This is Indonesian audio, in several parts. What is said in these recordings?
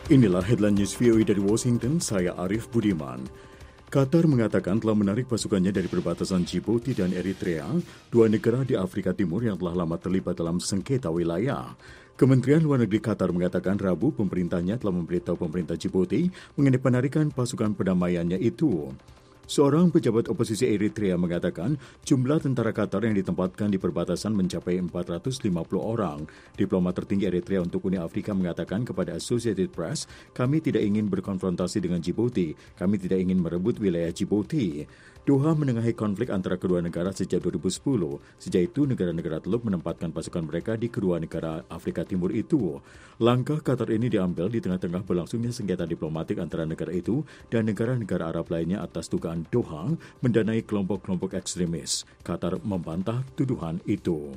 Inilah headline news VOA dari Washington, saya Arif Budiman. Qatar mengatakan telah menarik pasukannya dari perbatasan Djibouti dan Eritrea, dua negara di Afrika Timur yang telah lama terlibat dalam sengketa wilayah. Kementerian Luar Negeri Qatar mengatakan Rabu pemerintahnya telah memberitahu pemerintah Djibouti mengenai penarikan pasukan perdamaiannya itu. Seorang pejabat oposisi Eritrea mengatakan jumlah tentara Qatar yang ditempatkan di perbatasan mencapai 450 orang. Diplomat tertinggi Eritrea untuk Uni Afrika mengatakan kepada Associated Press, kami tidak ingin berkonfrontasi dengan Djibouti, kami tidak ingin merebut wilayah Djibouti. Doha menengahi konflik antara kedua negara sejak 2010. Sejak itu, negara-negara teluk menempatkan pasukan mereka di kedua negara Afrika Timur itu. Langkah Qatar ini diambil di tengah-tengah berlangsungnya sengketa diplomatik antara negara itu dan negara-negara Arab lainnya atas dugaan Doha mendanai kelompok-kelompok ekstremis. Qatar membantah tuduhan itu.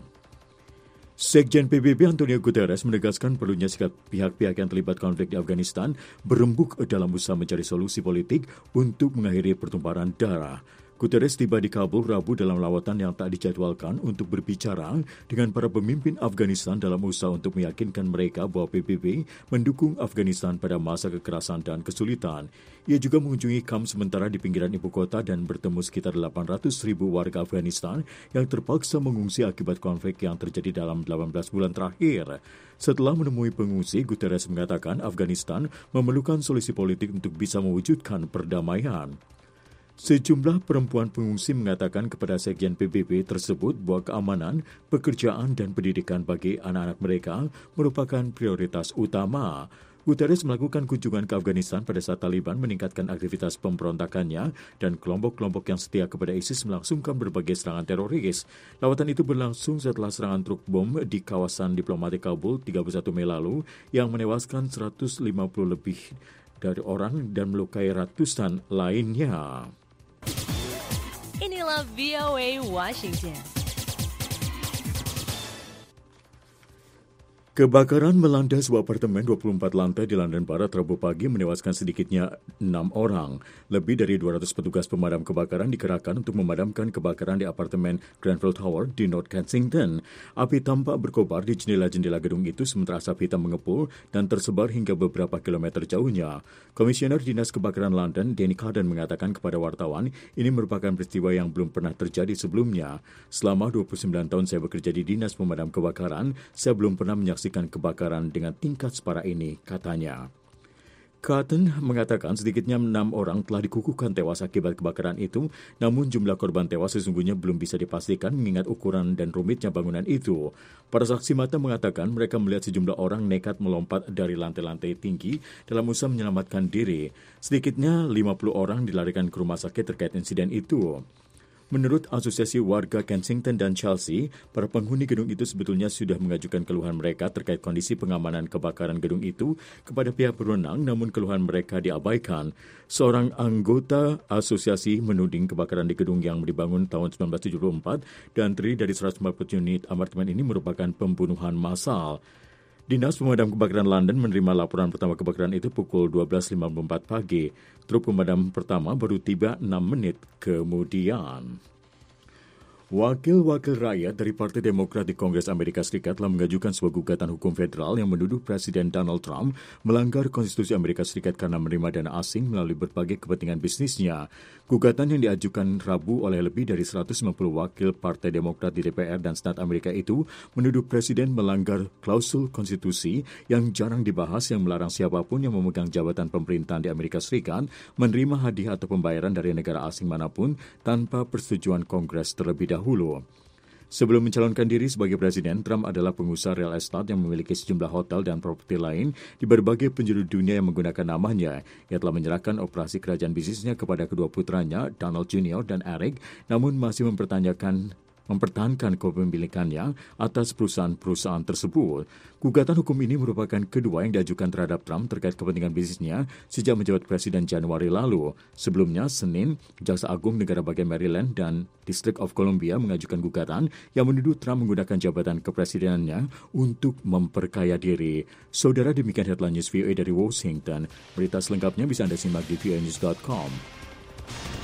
Sekjen PBB Antonio Guterres menegaskan perlunya sikap pihak-pihak yang terlibat konflik di Afghanistan berembuk dalam usaha mencari solusi politik untuk mengakhiri pertumpahan darah. Guterres tiba di Kabul Rabu dalam lawatan yang tak dijadwalkan untuk berbicara dengan para pemimpin Afghanistan dalam usaha untuk meyakinkan mereka bahwa PBB mendukung Afghanistan pada masa kekerasan dan kesulitan. Ia juga mengunjungi kamp sementara di pinggiran ibu kota dan bertemu sekitar 800.000 warga Afghanistan yang terpaksa mengungsi akibat konflik yang terjadi dalam 18 bulan terakhir. Setelah menemui pengungsi, Guterres mengatakan Afghanistan memerlukan solusi politik untuk bisa mewujudkan perdamaian. Sejumlah perempuan pengungsi mengatakan kepada Sekjen PBB tersebut bahwa keamanan, pekerjaan, dan pendidikan bagi anak-anak mereka merupakan prioritas utama. Guterres melakukan kunjungan ke Afghanistan pada saat Taliban meningkatkan aktivitas pemberontakannya dan kelompok-kelompok yang setia kepada ISIS melangsungkan berbagai serangan teroris. Lawatan itu berlangsung setelah serangan truk bom di kawasan diplomatik Kabul 31 Mei lalu yang menewaskan 150 lebih dari orang dan melukai ratusan lainnya. Inilah VOA Washington. Kebakaran melanda sebuah apartemen 24 lantai di London Barat Rabu pagi menewaskan sedikitnya 6 orang. Lebih dari 200 petugas pemadam kebakaran dikerahkan untuk memadamkan kebakaran di apartemen Grenfell Tower di North Kensington. Api tampak berkobar di jendela-jendela gedung itu sementara asap hitam mengepul dan tersebar hingga beberapa kilometer jauhnya. Komisioner Dinas Kebakaran London, Danny Carden, mengatakan kepada wartawan, ini merupakan peristiwa yang belum pernah terjadi sebelumnya. Selama 29 tahun saya bekerja di Dinas Pemadam Kebakaran, saya belum pernah menyaksikan kebakaran dengan tingkat separah ini, katanya. Carden mengatakan sedikitnya 6 orang telah dikukuhkan tewas akibat kebakaran itu, namun jumlah korban tewas sesungguhnya belum bisa dipastikan mengingat ukuran dan rumitnya bangunan itu. Para saksi mata mengatakan mereka melihat sejumlah orang nekat melompat dari lantai-lantai tinggi dalam usaha menyelamatkan diri. Sedikitnya 50 orang dilarikan ke rumah sakit terkait insiden itu. Menurut Asosiasi Warga Kensington dan Chelsea, para penghuni gedung itu sebetulnya sudah mengajukan keluhan mereka terkait kondisi pengamanan kebakaran gedung itu kepada pihak berwenang, namun keluhan mereka diabaikan. Seorang anggota asosiasi menuding kebakaran di gedung yang dibangun tahun 1974 dan terdiri dari 140 unit apartemen ini merupakan pembunuhan massal. Dinas Pemadam Kebakaran London menerima laporan pertama kebakaran itu pukul 12.54 pagi. Truk pemadam pertama baru tiba 6 menit kemudian. Wakil-wakil rakyat dari Partai Demokrat di Kongres Amerika Serikat telah mengajukan sebuah gugatan hukum federal yang menuduh Presiden Donald Trump melanggar konstitusi Amerika Serikat karena menerima dana asing melalui berbagai kepentingan bisnisnya. Gugatan yang diajukan Rabu oleh lebih dari 150 wakil Partai Demokrat di DPR dan Senat Amerika itu menuduh Presiden melanggar klausul konstitusi yang jarang dibahas yang melarang siapapun yang memegang jabatan pemerintahan di Amerika Serikat menerima hadiah atau pembayaran dari negara asing manapun tanpa persetujuan Kongres terlebih dahulu. Sebelum mencalonkan diri sebagai presiden, Trump adalah pengusaha real estate yang memiliki sejumlah hotel dan properti lain di berbagai penjuru dunia yang menggunakan namanya. Ia telah menyerahkan operasi kerajaan bisnisnya kepada kedua putranya, Donald Jr. dan Eric, namun masih mempertahankan kepemilikannya atas perusahaan-perusahaan tersebut. Gugatan hukum ini merupakan kedua yang diajukan terhadap Trump terkait kepentingan bisnisnya sejak menjabat presiden Januari lalu. Sebelumnya, Senin, Jaksa Agung Negara Bagian Maryland dan District of Columbia mengajukan gugatan yang menuduh Trump menggunakan jabatan kepresidenannya untuk memperkaya diri. Saudara, demikian headline news VOA dari Washington. Berita selengkapnya bisa Anda simak di voanews.com.